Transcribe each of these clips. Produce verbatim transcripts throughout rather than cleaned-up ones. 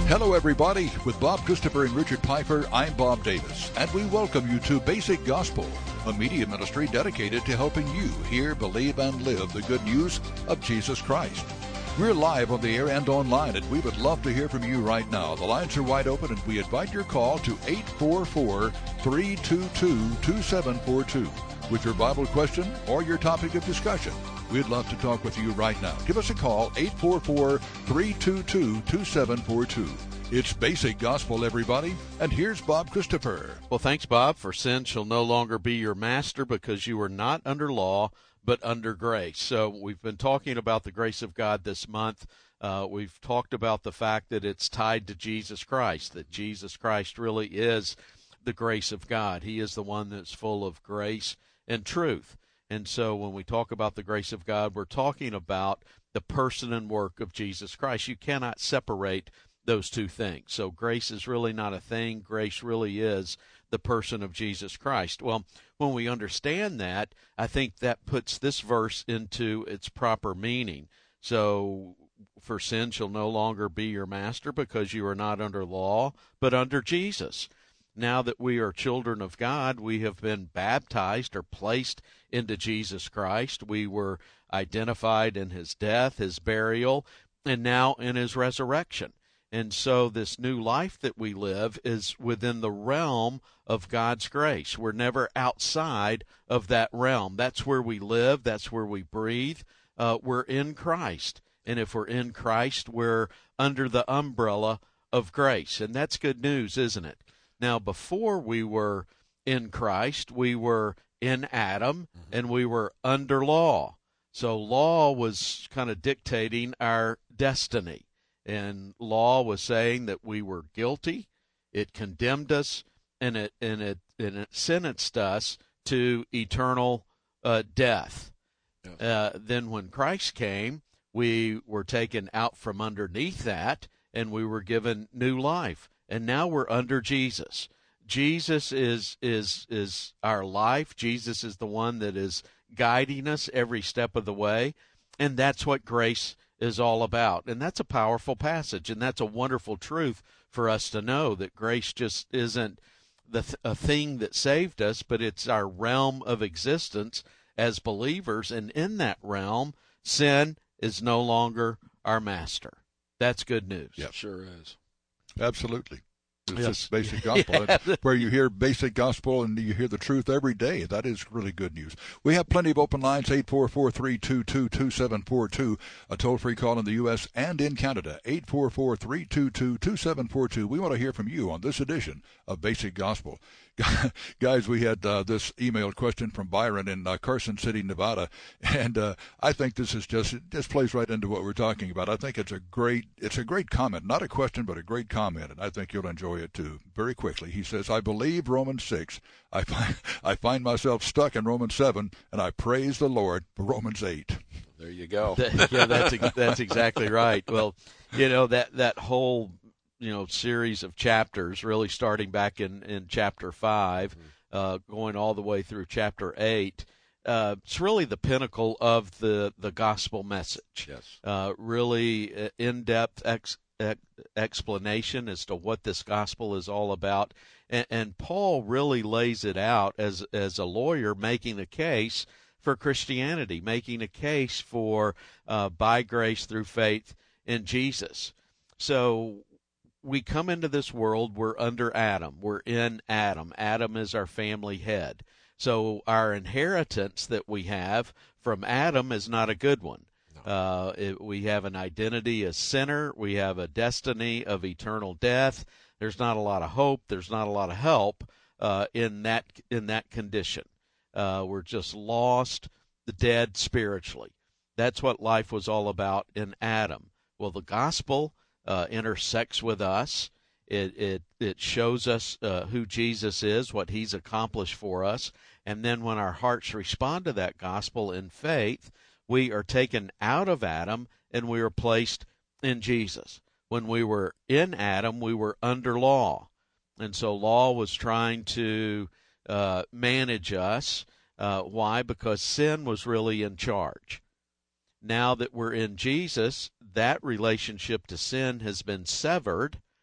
Hello, everybody. With Bob Christopher and Richard Piper, I'm Bob Davis, and we welcome you to Basic Gospel, a media ministry dedicated to helping you hear, believe, and live the good news of Jesus Christ. We're live on the air and online, and we would love to hear from you right now. The lines are wide open, and we invite your call to eight four four, three two two, two seven four two with your Bible question or your topic of discussion. We'd love to talk with you right now. Give us a call, eight four four, three two two, two seven four two. It's Basic Gospel, everybody, and here's Bob Christopher. Well, thanks, Bob. For sin shall no longer be your master, because you are not under law, but under grace. So we've been talking about the grace of God this month. Uh, we've talked about the fact that it's tied to Jesus Christ, that Jesus Christ really is the grace of God. He is the one that's full of grace and truth. And so when we talk about the grace of God, we're talking about the person and work of Jesus Christ. You cannot separate those two things. So grace is really not a thing. Grace really is the person of Jesus Christ. Well, when we understand that, I think that puts this verse into its proper meaning. So, for sin shall no longer be your master, because you are not under law, but under Jesus. Now that we are children of God, we have been baptized or placed into Jesus Christ. We were identified in his death, his burial, and now in his resurrection. And so this new life that we live is within the realm of God's grace. We're never outside of that realm. That's where we live. That's where we breathe. Uh, we're in Christ. And if we're in Christ, we're under the umbrella of grace. And that's good news, isn't it? Now, before we were in Christ, we were in Adam, mm-hmm. and we were under law. So law was kind of dictating our destiny. And law was saying that we were guilty. It condemned us, and it and it, and it sentenced us to eternal uh, death. Yes. Uh, then when Christ came, we were taken out from underneath that, and we were given new life. And now we're under Jesus. Jesus is is is our life. Jesus is the one that is guiding us every step of the way. And that's what grace is all about. And that's a powerful passage. And that's a wonderful truth for us to know, that grace just isn't the th- a thing that saved us, but it's our realm of existence as believers. And in that realm, sin is no longer our master. That's good news. Yep. Sure is. Absolutely. It's Yes. just basic gospel. Yeah. It's where you hear basic gospel and you hear the truth every day. That is really good news. We have plenty of open lines, eight four four, three two two, two seven four two, a toll-free call in the U S and in Canada, eight four four, three two two, two seven four two. We want to hear from you on this edition of Basic Gospel. Guys, we had uh, this emailed question from Byron in uh, Carson City, Nevada, and uh, I think this is just it just plays right into what we're talking about. I think it's a great it's a great comment, not a question, but a great comment, and I think you'll enjoy it too. Very quickly, he says, "I believe Romans six. I find I find myself stuck in Romans seven, and I praise the Lord for Romans eight." There you go. Yeah, that's that's exactly right. Well, you know, that that whole you know series of chapters, really starting back in, in chapter five, mm-hmm. uh, going all the way through chapter eight, uh, it's really the pinnacle of the, the gospel message. Yes. Uh, really in-depth ex, ex, explanation as to what this gospel is all about, and, and Paul really lays it out as as a lawyer making a case for Christianity, making a case for uh, by grace through faith in Jesus. So we come into this world, we're under Adam. We're in Adam. Adam is our family head. So our inheritance that we have from Adam is not a good one. No. Uh, it, we have an identity as sinner. We have a destiny of eternal death. There's not a lot of hope. There's not a lot of help uh, in that in that condition. Uh, we're just lost, the dead spiritually. That's what life was all about in Adam. Well, the gospel uh, intersects with us. It it it shows us uh, who Jesus is, what he's accomplished for us. And then when our hearts respond to that gospel in faith, we are taken out of Adam and we are placed in Jesus. When we were in Adam, we were under law. And so law was trying to uh, manage us. Uh, why? Because sin was really in charge. Now that we're in Jesus, that relationship to sin has been severed,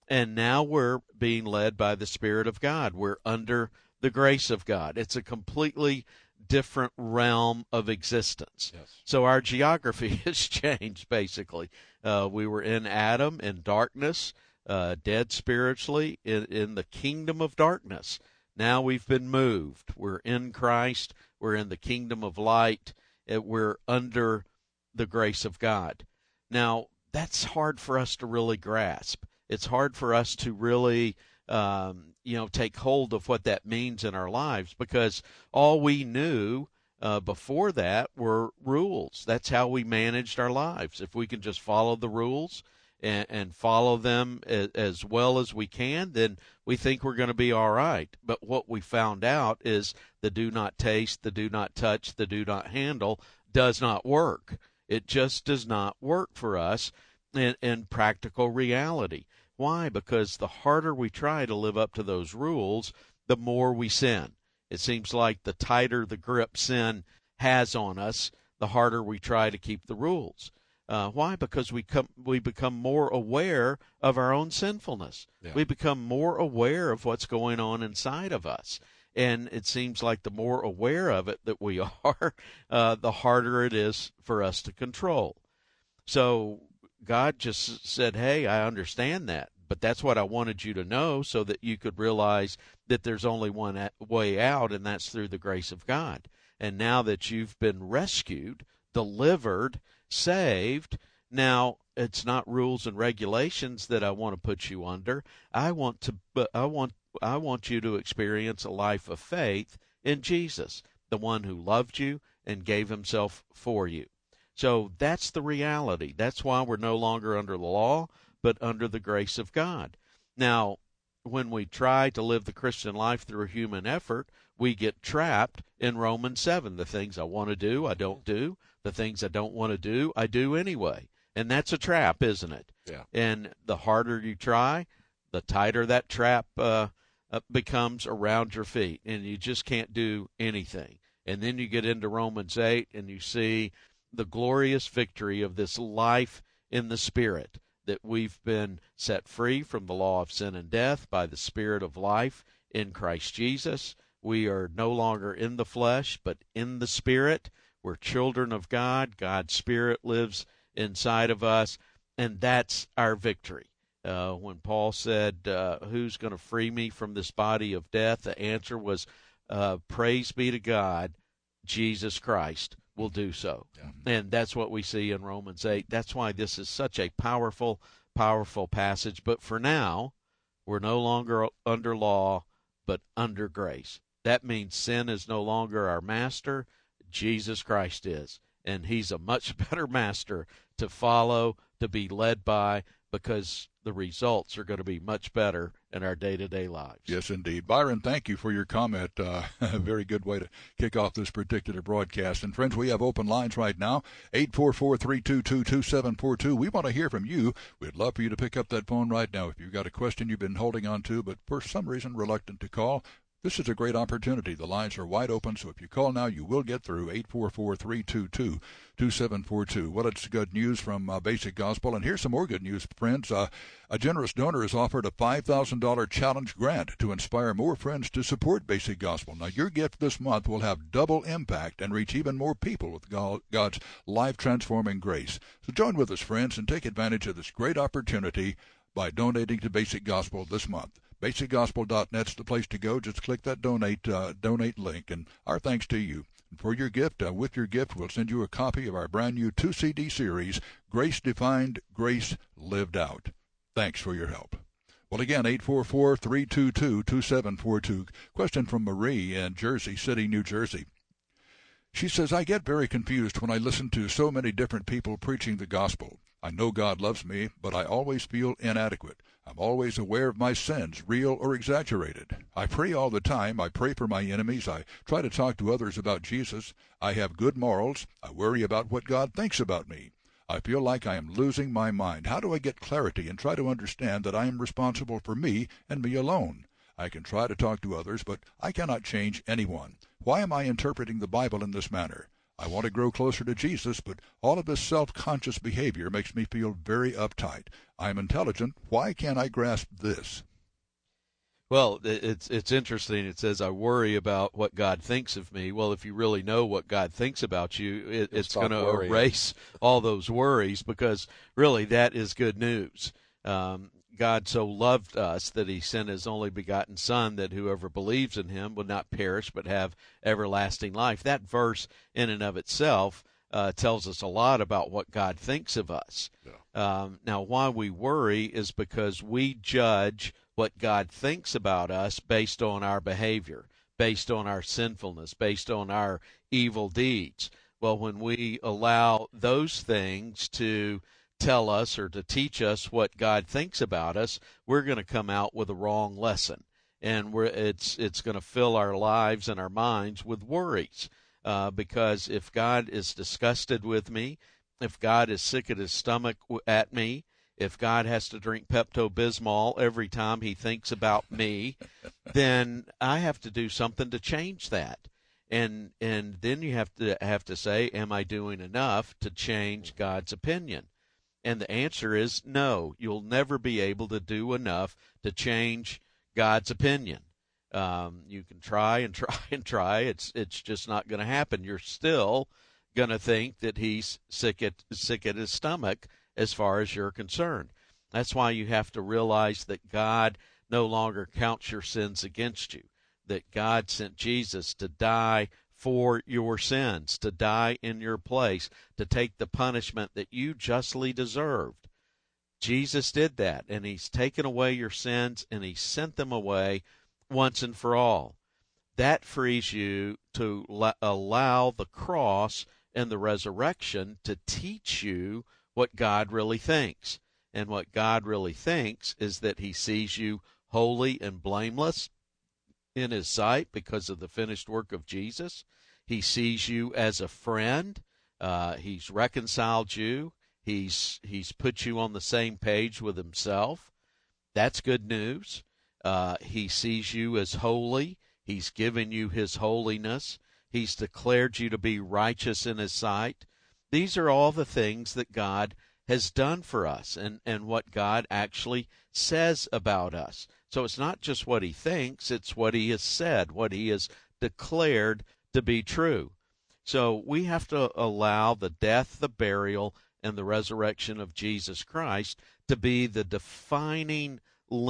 And now we're being led by the Spirit of God. We're under the grace of God. It's a completely different realm of existence. Yes. So our geography has changed, basically. Uh, we were in Adam, in darkness, uh, dead spiritually, in, in the kingdom of darkness. Now we've been moved. We're in Christ. We're in the kingdom of light. We're under the grace of God. Now, that's hard for us to really grasp. It's hard for us to really, um, you know, take hold of what that means in our lives, because all we knew uh, before that were rules. That's how we managed our lives. If we can just follow the rules and, and follow them as, as well as we can, then we think we're going to be all right. But what we found out is the do not taste, the do not touch, the do not handle does not work. It just does not work for us in, in practical reality. Why? Because the harder we try to live up to those rules, the more we sin. It seems like the tighter the grip sin has on us, the harder we try to keep the rules. Uh, why? Because we come, we become more aware of our own sinfulness. Yeah. We become more aware of what's going on inside of us. And it seems like the more aware of it that we are, uh, the harder it is for us to control. So God just said, hey, I understand that, but that's what I wanted you to know so that you could realize that there's only one way out, and that's through the grace of God. And now that you've been rescued, delivered, saved, now it's not rules and regulations that I want to put you under. I want to, I want, I want you to experience a life of faith in Jesus, the one who loved you and gave himself for you. So that's the reality. That's why we're no longer under the law, but under the grace of God. Now, when we try to live the Christian life through human effort, we get trapped in Romans seven. The things I want to do, I don't do. The things I don't want to do, I do anyway. And that's a trap, isn't it? Yeah. And the harder you try, the tighter that trap uh, uh, becomes around your feet, and you just can't do anything. And then you get into Romans eight, and you see the glorious victory of this life in the Spirit, that we've been set free from the law of sin and death by the Spirit of life in Christ Jesus. We are no longer in the flesh, but in the Spirit. We're children of God. God's Spirit lives inside of us, and that's our victory. Uh, when Paul said, uh, who's going to free me from this body of death? The answer was, uh, praise be to God, Jesus Christ will do so. Yeah. And that's what we see in Romans eight. That's why this is such a powerful, powerful passage. But for now, we're no longer under law, but under grace. That means sin is no longer our master. Jesus Christ is. And he's a much better master to follow, to be led by, because the results are going to be much better in our day-to-day lives. Yes, indeed. Byron, thank you for your comment. Uh, a very good way to kick off this particular broadcast. And, friends, we have open lines right now, eight four four, three two two, two seven four two. We want to hear from you. We'd love for you to pick up that phone right now. If you've got a question you've been holding on to, but for some reason reluctant to call, this is a great opportunity. The lines are wide open, so if you call now, you will get through. eight four four, three two two, two seven four two. Well, it's good news from uh, Basic Gospel. And here's some more good news, friends. Uh, a generous donor has offered a five thousand dollars challenge grant to inspire more friends to support Basic Gospel. Now, your gift this month will have double impact and reach even more people with God's life-transforming grace. So join with us, friends, and take advantage of this great opportunity by donating to Basic Gospel this month. basic gospel dot net's the place to go. Just click that donate uh, donate link, and our thanks to you. And for your gift, uh, with your gift, we'll send you a copy of our brand new two C D series, Grace Defined, Grace Lived Out. Thanks for your help. Well, again, eight four four, three two two, two seven four two. Question from Marie in Jersey City, New Jersey. She says, I get very confused when I listen to so many different people preaching the gospel. I know God loves me, but I always feel inadequate. I'm always aware of my sins, real or exaggerated. I pray all the time. I pray for my enemies. I try to talk to others about Jesus. I have good morals. I worry about what God thinks about me. I feel like I am losing my mind. How do I get clarity and try to understand that I am responsible for me and me alone? I can try to talk to others, but I cannot change anyone. Why am I interpreting the Bible in this manner? I want to grow closer to Jesus, but all of this self-conscious behavior makes me feel very uptight. I'm intelligent. Why can't I grasp this? Well, it's it's interesting. It says, I worry about what God thinks of me. Well, if you really know what God thinks about you, it, it's going to erase all those worries, because really that is good news. Um, God so loved us that he sent his only begotten Son, that whoever believes in him would not perish but have everlasting life. That verse in and of itself uh, tells us a lot about what God thinks of us. Yeah. Um, now, why we worry is because we judge what God thinks about us based on our behavior, based on our sinfulness, based on our evil deeds. Well, when we allow those things to tell us or to teach us what God thinks about us, we're going to come out with a wrong lesson, and we're, it's it's going to fill our lives and our minds with worries. Uh, because if God is disgusted with me, if God is sick at his stomach at me, if God has to drink Pepto-Bismol every time he thinks about me, then I have to do something to change that. And and then you have to have to say, am I doing enough to change God's opinion? And the answer is no. You'll never be able to do enough to change God's opinion. Um, you can try and try and try. It's it's just not going to happen. You're still going to think that he's sick at sick at his stomach, as far as you're concerned. That's why you have to realize that God no longer counts your sins against you, that God sent Jesus to die for your sins, to die in your place, to take the punishment that you justly deserved. Jesus did that, and he's taken away your sins, and he sent them away once and for all. That frees you to la- allow the cross and the resurrection to teach you what God really thinks. And what God really thinks is that he sees you holy and blameless in his sight because of the finished work of Jesus. He sees you as a friend. Uh, he's reconciled you. He's he's put you on the same page with himself. That's good news. Uh, he sees you as holy. He's given you his holiness. He's declared you to be righteous in his sight. These are all the things that God has done for us, and, and what God actually says about us. So it's not just what he thinks, it's what he has said, what he has declared to be true. So we have to allow the death, the burial, and the resurrection of Jesus Christ to be the defining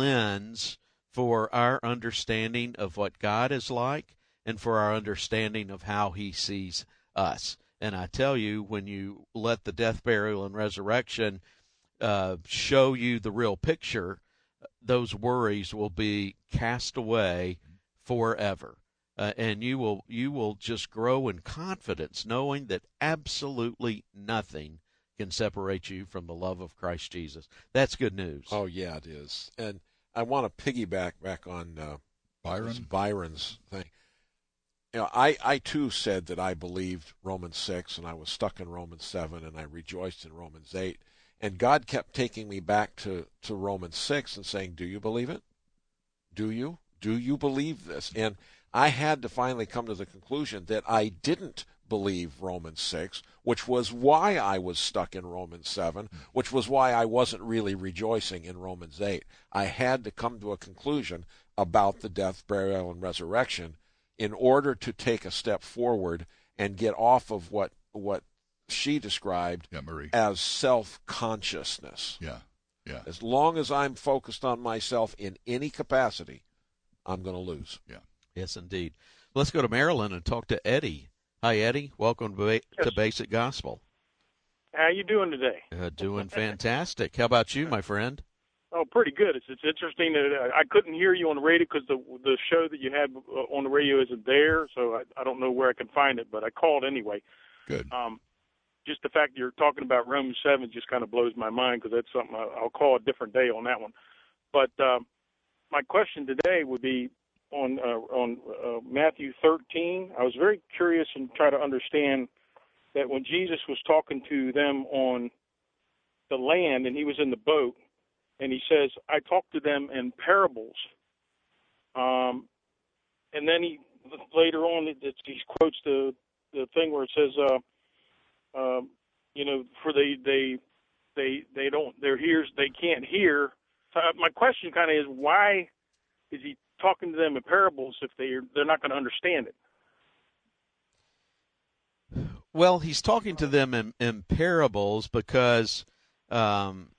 lens for our understanding of what God is like and for our understanding of how he sees us. And I tell you, when you let the death, burial, and resurrection uh, show you the real picture, those worries will be cast away forever. Uh, and you will you will just grow in confidence, knowing that absolutely nothing can separate you from the love of Christ Jesus. That's good news. Oh, yeah, it is. And I want to piggyback back on uh, Byron? Byron's thing. You know, I, I too said that I believed Romans six, and I was stuck in Romans seven, and I rejoiced in Romans eight. And God kept taking me back to, to Romans six and saying, do you believe it? Do you? Do you believe this? And I had to finally come to the conclusion that I didn't believe Romans six, which was why I was stuck in Romans seven, which was why I wasn't really rejoicing in Romans eight. I had to come to a conclusion about the death, burial, and resurrection in order to take a step forward and get off of what what she described yeah, Marie. as self-consciousness. Yeah, yeah. As long as I'm focused on myself in any capacity, I'm going to lose. Yeah. Yes, indeed. Let's go to Maryland and talk to Eddie. Hi, Eddie. Welcome to, ba- yes. to Basic Gospel. How you doing today? Uh, doing fantastic. How about you, my friend? Oh, pretty good. It's it's interesting that uh, I couldn't hear you on the radio because the the show that you had uh, on the radio isn't there, so I, I don't know where I can find it, but I called anyway. Good. Um, just the fact you're talking about Romans seven just kind of blows my mind because that's something I, I'll call a different day on that one. But um, my question today would be on uh, on uh, Matthew thirteen. I was very curious and try to understand that when Jesus was talking to them on the land and he was in the boat, and he says, I talk to them in parables. Um, and then he later on, it, it, he quotes the the thing where it says, uh, um, you know, for they they they they don't their ears they can't hear. So my question kind of is, why is he talking to them in parables if they they're not going to understand it? Well, he's talking to them in, in parables because, um,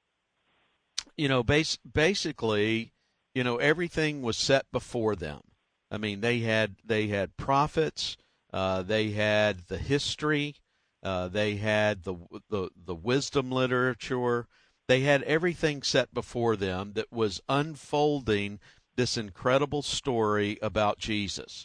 you know, bas- basically, you know, everything was set before them. I mean, they had they had prophets, uh, they had the history, uh, they had the, the the wisdom literature, they had everything set before them that was unfolding this incredible story about Jesus.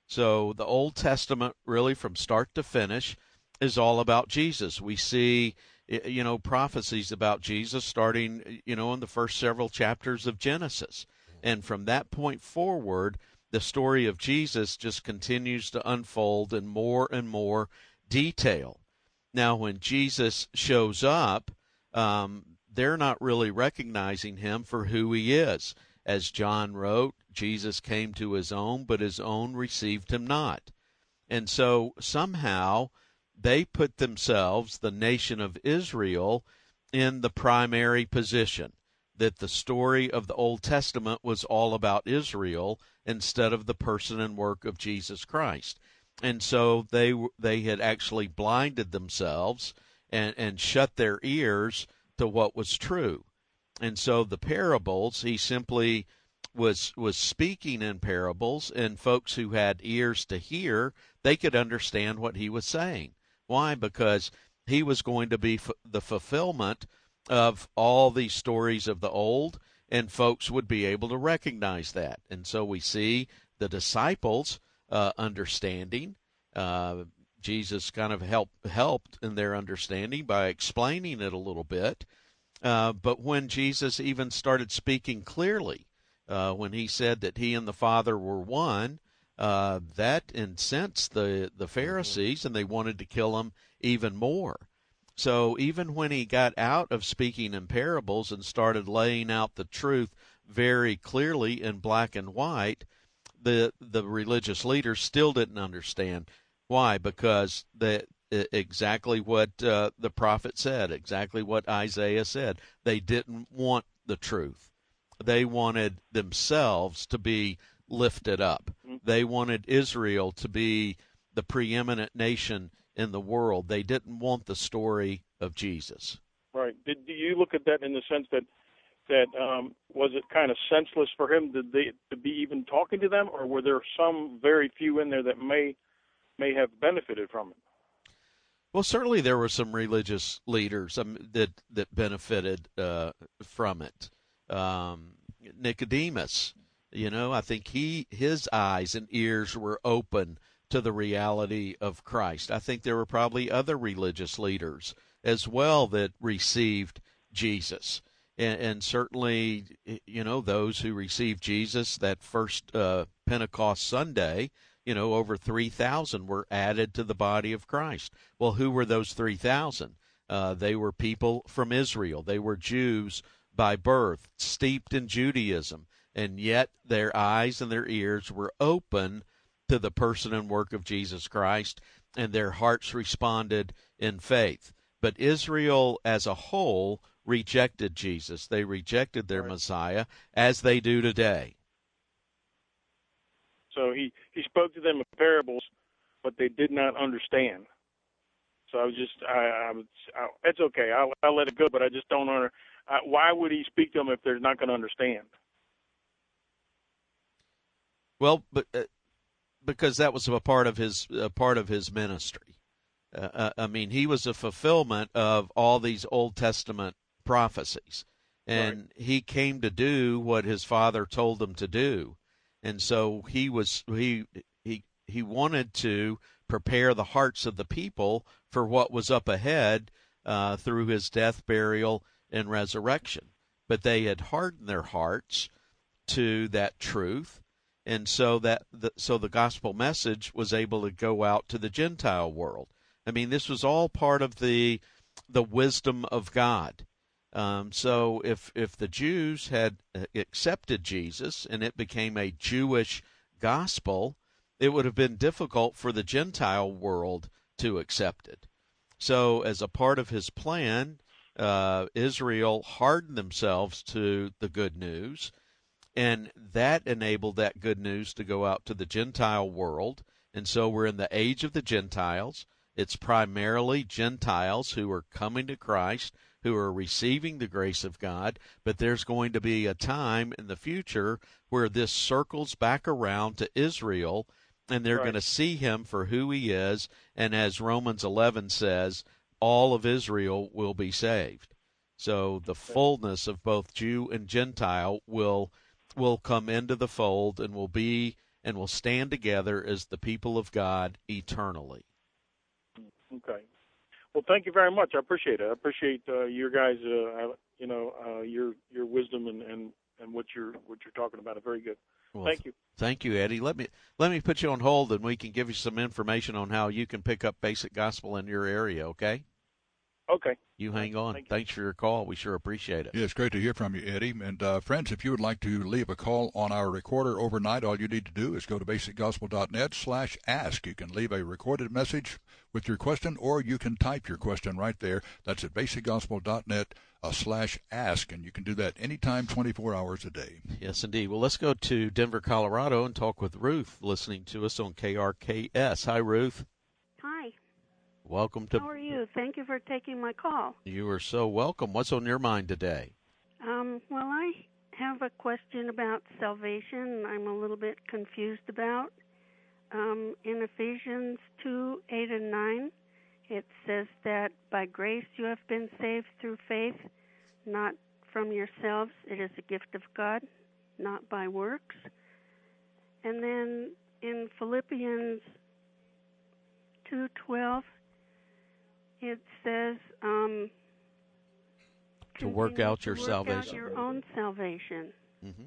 So the Old Testament, really from start to finish, is all about Jesus. We see, you know, prophecies about Jesus starting, you know, in the first several chapters of Genesis. And from that point forward, the story of Jesus just continues to unfold in more and more detail. Now, when Jesus shows up, um, they're not really recognizing him for who he is. As John wrote, Jesus came to his own, but his own received him not. And so somehow they put themselves, the nation of Israel, in the primary position, that the story of the Old Testament was all about Israel instead of the person and work of Jesus Christ. And so they they had actually blinded themselves and, and shut their ears to what was true. And so the parables, he simply was was speaking in parables, and folks who had ears to hear, they could understand what he was saying. Why? Because he was going to be f- the fulfillment of all these stories of the old, and folks would be able to recognize that. And so we see the disciples uh, understanding. Uh, Jesus kind of help, helped in their understanding by explaining it a little bit. Uh, but when Jesus even started speaking clearly, uh, when he said that he and the Father were one, uh, that incensed the, the Pharisees, and they wanted to kill him even more. So even when he got out of speaking in parables and started laying out the truth very clearly in black and white, the the religious leaders still didn't understand. Why? Because the exactly what uh, the prophet said, exactly what Isaiah said. They didn't want the truth. They wanted themselves to be lifted up. They wanted Israel to be the preeminent nation in the world. They didn't want the story of Jesus. Right. Did do you look at that in the sense that that um, was it kind of senseless for him to, they, to be even talking to them, or were there some very few in there that may may have benefited from it? Well, certainly there were some religious leaders um, that that benefited uh, from it. Um, Nicodemus, you know, I think he his eyes and ears were open to the reality of Christ. I think there were probably other religious leaders as well that received Jesus. And, and certainly, you know, those who received Jesus that first uh, Pentecost Sunday, you know, over three thousand were added to the body of Christ. Well, who were those three thousand? Uh, they were people from Israel. They were Jews by birth, steeped in Judaism, and yet their eyes and their ears were open to the person and work of Jesus Christ, and their hearts responded in faith. But Israel as a whole rejected Jesus. They rejected their Right. Messiah, as they do today. So he, he spoke to them in parables, but they did not understand. So I was just, I, I was, I, it's okay. I'll, I'll let it go, but I just don't under. I, why would he speak to them if they're not going to understand? Well, but uh, because that was a part of his a part of his ministry. Uh, I mean, he was a fulfillment of all these Old Testament prophecies, and Right. he came to do what his Father told him to do. And so he was he he he wanted to prepare the hearts of the people for what was up ahead uh, through his death, burial, and resurrection. But they had hardened their hearts to that truth, and so that the, so the gospel message was able to go out to the Gentile world. I mean, this was all part of the the wisdom of God. Um, so if if the Jews had accepted Jesus and it became a Jewish gospel, it would have been difficult for the Gentile world to accept it. So as a part of his plan, uh, Israel hardened themselves to the good news, and that enabled that good news to go out to the Gentile world. And so we're in the age of the Gentiles. It's primarily Gentiles who are coming to Christ, who are receiving the grace of God, but there's going to be a time in the future where this circles back around to Israel, and they're Right. going to see him for who he is, and as Romans eleven says, all of Israel will be saved. So the fullness of both Jew and Gentile will will come into the fold and will be and will stand together as the people of God eternally. Okay. Well, thank you very much. I appreciate it. I appreciate uh, your guys, uh, you know, uh, your your wisdom and, and, and what you're what you're talking about. Very good. Well, thank you. Thank you, Eddie. Let me let me put you on hold, and we can give you some information on how you can pick up Basic Gospel in your area. Okay. Okay. You hang on. Thank you. Thanks for your call. We sure appreciate it. Yeah, it's great to hear from you, Eddie. And uh, friends, if you would like to leave a call on our recorder overnight, all you need to do is go to basic gospel dot net slash ask. You can leave a recorded message with your question, or you can type your question right there. That's at basic gospel dot net uh, slash ask, and you can do that anytime, twenty-four hours a day. Yes, indeed. Well, let's go to Denver, Colorado, and talk with Ruth, listening to us on K R K S. Hi, Ruth. Hi. Welcome to. How are you? Thank you for taking my call. You are so welcome. What's on your mind today? Um, well, I have a question about salvation I'm a little bit confused about. Um, in Ephesians two, eight, and nine, it says that by grace you have been saved through faith, not from yourselves. It is a gift of God, not by works. And then in Philippians two twelve, it says um, To work continue out your to work salvation. out your own salvation. Mm-hmm.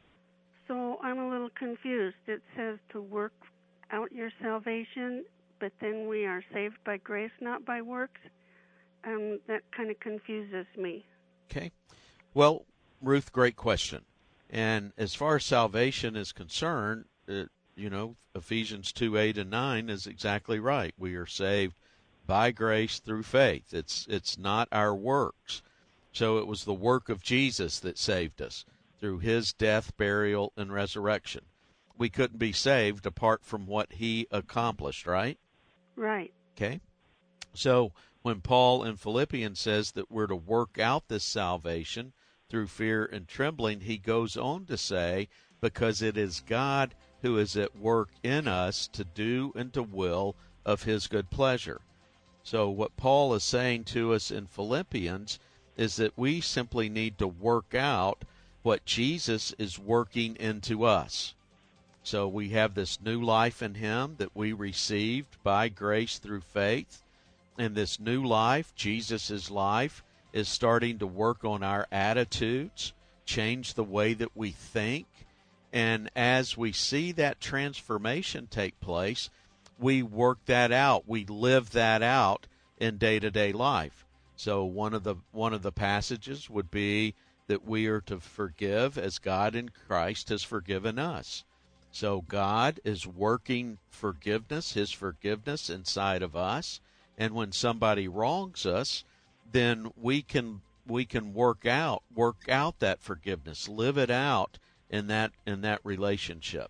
So I'm a little confused. It says to work out your salvation, but then we are saved by grace, not by works. Um, that kind of confuses me. Okay. Well, Ruth, great question. And as far as salvation is concerned, it, you know, Ephesians two, eight, and nine is exactly right. We are saved by grace through faith. It's it's not our works. So it was the work of Jesus that saved us through his death, burial, and resurrection. We couldn't be saved apart from what he accomplished, right? Right. Okay. So when Paul in Philippians says that we're to work out this salvation through fear and trembling, he goes on to say, because it is God who is at work in us to do and to will of his good pleasure. So what Paul is saying to us in Philippians is that we simply need to work out what Jesus is working into us. So we have this new life in him that we received by grace through faith. And this new life, Jesus' life, is starting to work on our attitudes, change the way that we think. And as we see that transformation take place, we work that out. We live that out in day-to-day life. So one of the one of the passages would be that we are to forgive as God in Christ has forgiven us. So God is working forgiveness, his forgiveness inside of us. And when somebody wrongs us, then we can we can work out work out that forgiveness, live it out in that in that relationship.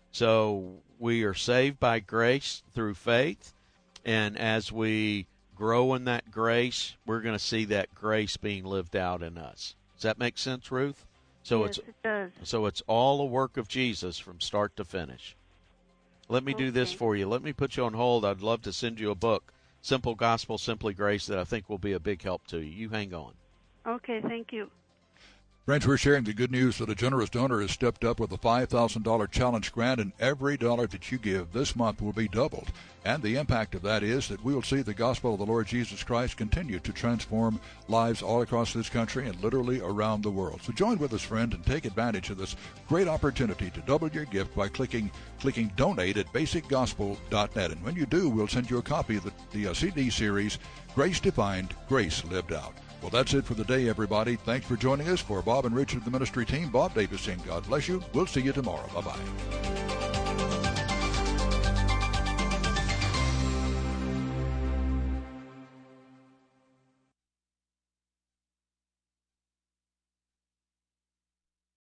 So we are saved by grace through faith, and as we grow in that grace, we're going to see that grace being lived out in us. Does that make sense, Ruth? So yes, it's it does. so it's all a work of Jesus from start to finish. Let me do this Okay. for you. Let me put you on hold. I'd love to send you a book, Simple Gospel, Simply Grace, that I think will be a big help to you. You hang on. Okay, thank you. Friends, we're sharing the good news that a generous donor has stepped up with a five thousand dollars challenge grant, and every dollar that you give this month will be doubled. And the impact of that is that we will see the gospel of the Lord Jesus Christ continue to transform lives all across this country and literally around the world. So join with us, friend, and take advantage of this great opportunity to double your gift by clicking clicking donate at basic gospel dot net. And when you do, we'll send you a copy of the, the uh, C D series, Grace Defined, Grace Lived Out. Well, that's it for the day, everybody. Thanks for joining us. For Bob and Richard, the ministry team, Bob Davis saying God bless you. We'll see you tomorrow. Bye-bye.